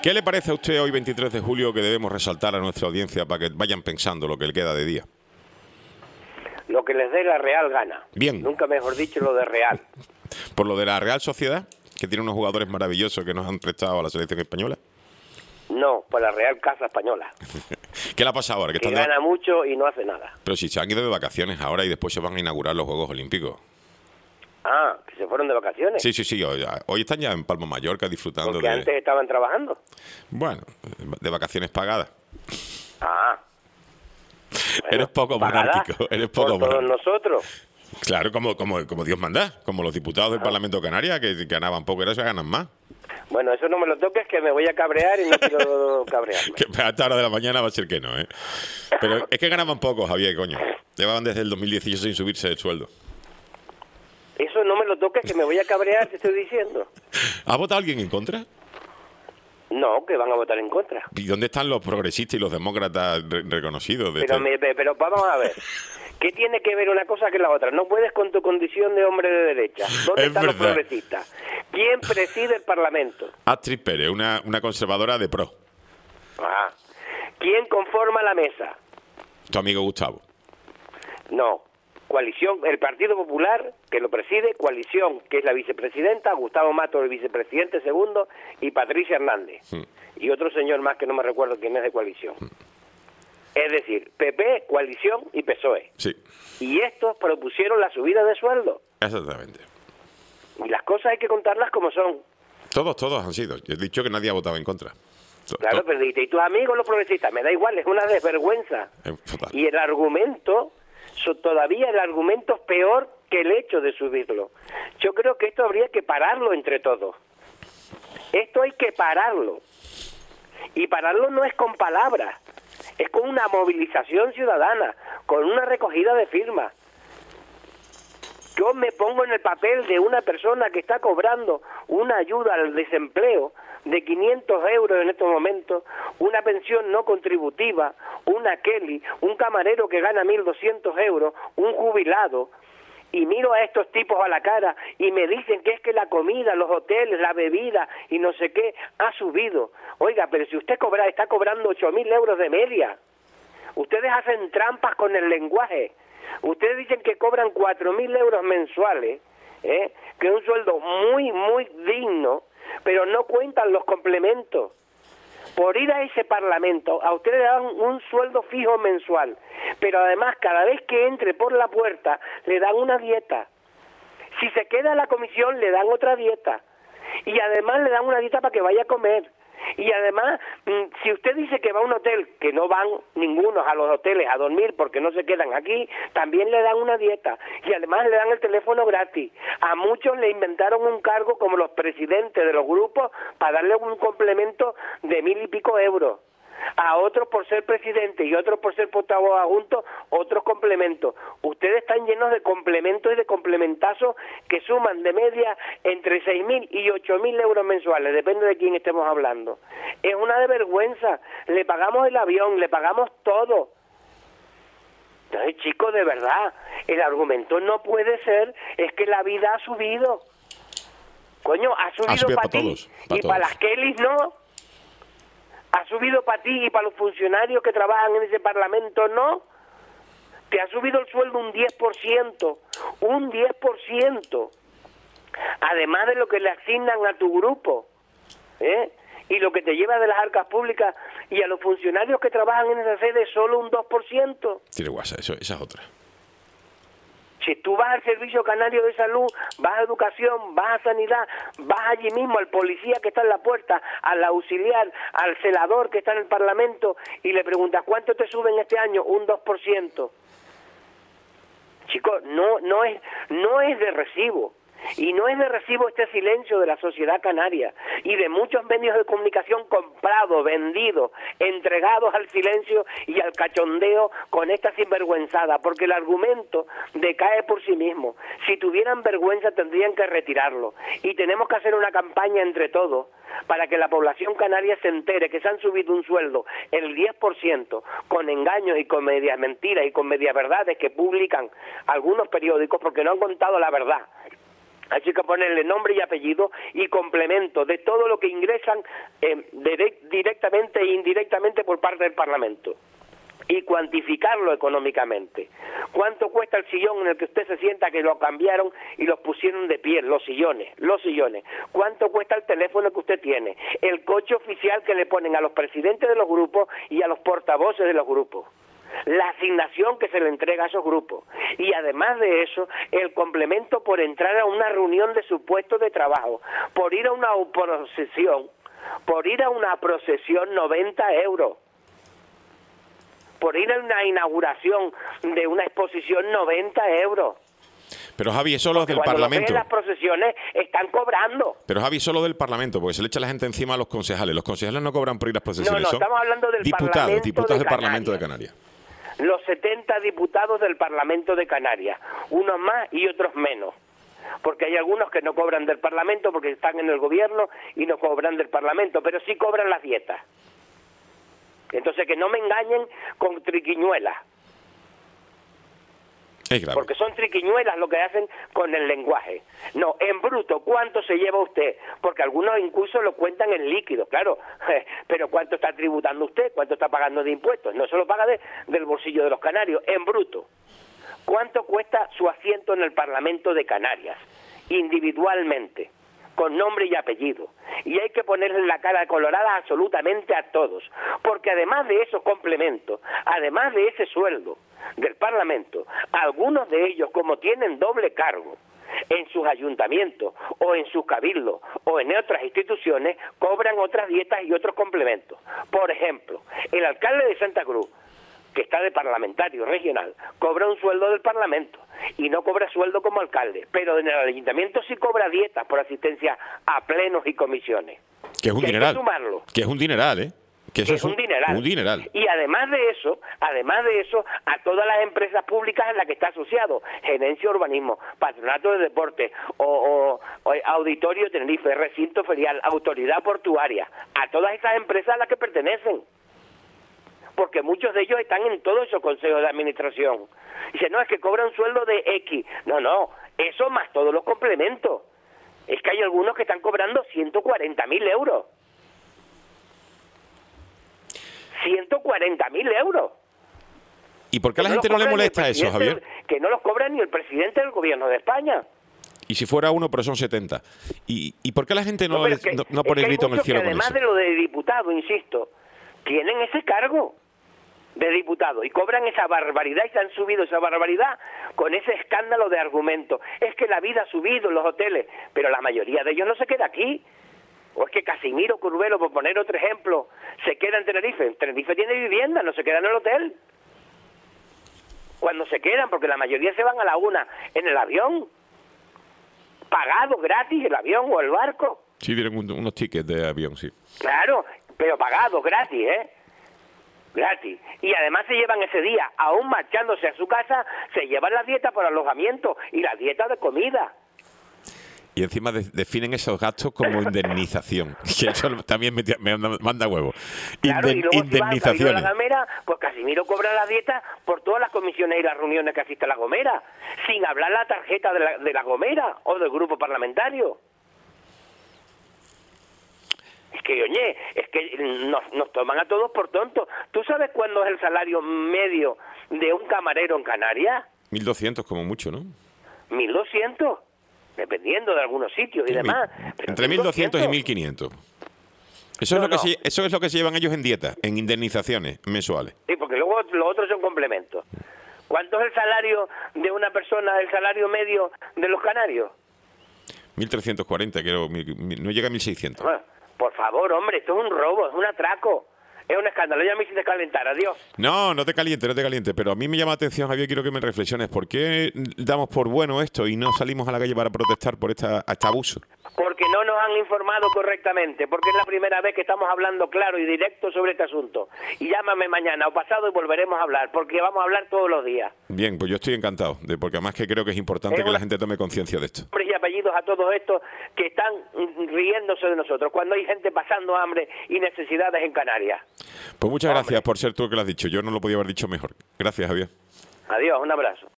¿Qué le parece a usted hoy, 23 de julio, que debemos resaltar a nuestra audiencia para que vayan pensando lo que le queda de día? Lo que les dé la Real gana. Bien. Nunca mejor dicho lo de Real. Por lo de la Real Sociedad, que tiene unos jugadores maravillosos que nos han prestado a la selección española. No, por la Real Casa Española. ¿Qué le ha pasado ahora? Que gana mucho y no hace nada. Pero si se han ido de vacaciones ahora y después se van a inaugurar los Juegos Olímpicos. Ah, que se fueron de vacaciones. Sí. Hoy están ya en Palma de Mallorca disfrutando porque antes estaban trabajando. Bueno, de vacaciones pagadas. Ah. Bueno, eres poco monárquico. Eres poco por todos nosotros. Claro, como Dios manda. Como los diputados del Parlamento Canaria, que ganaban poco, ahora se ganan más. Bueno, eso no me lo toques, que me voy a cabrear y no quiero cabrearme. Que a esta hora de la mañana va a ser que no, ¿eh? Pero es que ganaban poco, Javier, coño. Llevaban desde el 2018 sin subirse el sueldo. Eso no me lo toques, que me voy a cabrear, te estoy diciendo. ¿Ha votado alguien en contra? No, que van a votar en contra. ¿Y dónde están los progresistas y los demócratas reconocidos? Pero vamos a ver. ¿Qué tiene que ver una cosa que la otra? No puedes con tu condición de hombre de derecha. ¿Dónde están los progresistas? ¿Quién preside el Parlamento? Astrid Pérez, una conservadora de pro. Ah. ¿Quién conforma la mesa? Tu amigo Gustavo. No. Coalición, el Partido Popular, que lo preside, Coalición, que es la vicepresidenta, Gustavo Mato, el vicepresidente segundo, y Patricia Hernández. Y otro señor más que no me recuerdo quién es de Coalición. Es decir, PP, Coalición y PSOE. Sí. Y estos propusieron la subida de sueldo. Exactamente. Y las cosas hay que contarlas como son. Todos han sido. Yo he dicho que nadie ha votado en contra. Claro, pero y tus amigos los progresistas, me da igual, es una desvergüenza. Y el argumento, todavía el argumento es peor que el hecho de subirlo. Yo creo que esto habría que pararlo entre todos. Esto hay que pararlo. Y pararlo no es con palabras. Es con una movilización ciudadana, con una recogida de firmas. Yo me pongo en el papel de una persona que está cobrando una ayuda al desempleo de 500 euros en estos momentos, una pensión no contributiva, una Kelly, un camarero que gana 1.200 euros, un jubilado, y miro a estos tipos a la cara y me dicen que es que la comida, los hoteles, la bebida y no sé qué ha subido. Oiga, pero si usted está cobrando 8.000 euros de media, ustedes hacen trampas con el lenguaje. Ustedes dicen que cobran 4.000 euros mensuales, que es un sueldo muy, muy digno, pero no cuentan los complementos. Por ir a ese parlamento, a ustedes le dan un sueldo fijo mensual, pero además cada vez que entre por la puerta le dan una dieta. Si se queda en la comisión le dan otra dieta. Y además le dan una dieta para que vaya a comer. Y además, si usted dice que va a un hotel, que no van ninguno a los hoteles a dormir porque no se quedan aquí, también le dan una dieta. Y además le dan el teléfono gratis. A muchos le inventaron un cargo como los presidentes de los grupos para darle un complemento de 1.000 y pico euros. A otros por ser presidente y otros por ser portavoz adjunto, otros complementos. Ustedes están llenos de complementos y de complementazos que suman de media entre 6.000 y 8.000 euros mensuales, depende de quién estemos hablando. Es una de vergüenza. Le pagamos el avión, le pagamos todo. Entonces, chicos, de verdad, el argumento no puede ser, es que la vida ha subido. Coño, ha subido para ti y para las Kellys no. ¿Ha subido para ti y para los funcionarios que trabajan en ese parlamento? No. Te ha subido el sueldo un 10%. Un 10%. Además de lo que le asignan a tu grupo. Y lo que te lleva de las arcas públicas. Y a los funcionarios que trabajan en esa sede solo un 2%. Tiene guasa, esa es otra. Si tú vas al Servicio Canario de Salud, vas a Educación, vas a Sanidad, vas allí mismo al policía que está en la puerta, al auxiliar, al celador que está en el Parlamento y le preguntas ¿cuánto te suben este año? Un 2%. Chicos, no es de recibo. Y no es de recibo este silencio de la sociedad canaria y de muchos medios de comunicación comprados, vendidos, entregados al silencio y al cachondeo con esta sinvergüenzada, porque el argumento decae por sí mismo. Si tuvieran vergüenza tendrían que retirarlo. Y tenemos que hacer una campaña entre todos para que la población canaria se entere que se han subido un sueldo el 10% con engaños y con medias mentiras y con medias verdades que publican algunos periódicos porque no han contado la verdad. Así que ponerle nombre y apellido y complemento de todo lo que ingresan directamente e indirectamente por parte del Parlamento. Y cuantificarlo económicamente. ¿Cuánto cuesta el sillón en el que usted se sienta que lo cambiaron y los pusieron de pie? Los sillones. ¿Cuánto cuesta el teléfono que usted tiene? El coche oficial que le ponen a los presidentes de los grupos y a los portavoces de los grupos. La asignación que se le entrega a esos grupos. Y además de eso, el complemento por entrar a una reunión de su puesto de trabajo, por ir a una procesión 90 euros. Por ir a una inauguración de una exposición 90 euros. Pero Javi, eso los del Parlamento. Las procesiones están cobrando. Pero Javi, solo del Parlamento, porque se le echa la gente encima a los concejales. Los concejales no cobran por ir a las procesiones. No, estamos hablando del diputados del Parlamento de Canarias. Los 70 diputados del Parlamento de Canarias, unos más y otros menos. Porque hay algunos que no cobran del Parlamento porque están en el gobierno y no cobran del Parlamento, pero sí cobran las dietas. Entonces que no me engañen con triquiñuelas. Es grave. Porque son triquiñuelas lo que hacen con el lenguaje. No, en bruto, ¿cuánto se lleva usted? Porque algunos incluso lo cuentan en líquido, claro. Pero ¿cuánto está tributando usted? ¿Cuánto está pagando de impuestos? No se lo paga del bolsillo de los canarios, en bruto. ¿Cuánto cuesta su asiento en el Parlamento de Canarias? Individualmente, con nombre y apellido. Y hay que ponerle la cara colorada absolutamente a todos. Porque además de esos complementos, además de ese sueldo del Parlamento, algunos de ellos, como tienen doble cargo en sus ayuntamientos o en sus cabildos o en otras instituciones, cobran otras dietas y otros complementos. Por ejemplo, el alcalde de Santa Cruz, que está de parlamentario regional, cobra un sueldo del Parlamento y no cobra sueldo como alcalde, pero en el ayuntamiento sí cobra dietas por asistencia a plenos y comisiones. Que es un dineral. Hay que sumarlo. Que es un dineral, ¿eh? Que eso es un dineral. Un dineral. Y además de eso, a todas las empresas públicas en las que está asociado, Gerencia Urbanismo, Patronato de Deporte, o Auditorio Tenerife, Recinto Ferial, Autoridad Portuaria, a todas esas empresas a las que pertenecen. Porque muchos de ellos están en todos esos consejos de administración. Dice, no, es que cobran un sueldo de X. No, eso más todos los complementos. Es que hay algunos que están cobrando 140.000 euros. 140.000 euros. ¿Y por qué a la gente no le molesta eso, Javier? Que no los cobra ni el presidente del gobierno de España. Y si fuera uno, pero son 70. ¿Y por qué a la gente no pone el grito en el cielo con eso? Además de lo de diputado, insisto, tienen ese cargo de diputado y cobran esa barbaridad y se han subido esa barbaridad con ese escándalo de argumentos. Es que la vida ha subido en los hoteles, pero la mayoría de ellos no se queda aquí. O es que Casimiro Curvelo, por poner otro ejemplo, se queda en Tenerife. En Tenerife tiene vivienda, no se queda en el hotel. Cuando se quedan, porque la mayoría se van a la una en el avión. Pagado, gratis, el avión o el barco. Sí, tienen unos tickets de avión, sí. Claro, pero pagado, gratis, gratis. Y además se llevan ese día, aún marchándose a su casa, se llevan la dieta por alojamiento y la dieta de comida. Y encima definen esos gastos como indemnización. Que eso también me manda huevo. Claro, y luego indemnizaciones. Si vas a La Gomera, pues Casimiro cobra la dieta por todas las comisiones y las reuniones que asiste a La Gomera, sin hablar la tarjeta de la Gomera o del grupo parlamentario. Es que nos toman a todos por tontos. ¿Tú sabes cuándo es el salario medio de un camarero en Canarias? 1.200 como mucho, ¿no? 1.200, dependiendo de algunos sitios y demás. Entre 1.200 y 1.500. Eso es lo que se llevan ellos en dieta, en indemnizaciones mensuales. Sí, porque luego los otros son complementos. ¿Cuánto es el salario de una persona, el salario medio de los canarios? 1.340, creo, no llega a 1.600. Bueno, por favor, hombre, esto es un robo, es un atraco. Es un escándalo, ya me hiciste calentar, adiós. No te caliente, pero a mí me llama la atención, Javier, quiero que me reflexiones. ¿Por qué damos por bueno esto y no salimos a la calle para protestar por este abuso? Porque no nos han informado correctamente, porque es la primera vez que estamos hablando claro y directo sobre este asunto. Y llámame mañana o pasado y volveremos a hablar, porque vamos a hablar todos los días. Bien, pues yo estoy encantado, porque además que creo que es importante que la gente tome conciencia de esto. Nombres y apellidos a todos estos que están riéndose de nosotros, cuando hay gente pasando hambre y necesidades en Canarias. Pues muchas gracias por ser tú el que lo has dicho. Yo no lo podía haber dicho mejor. Gracias, Javier. Adiós, un abrazo.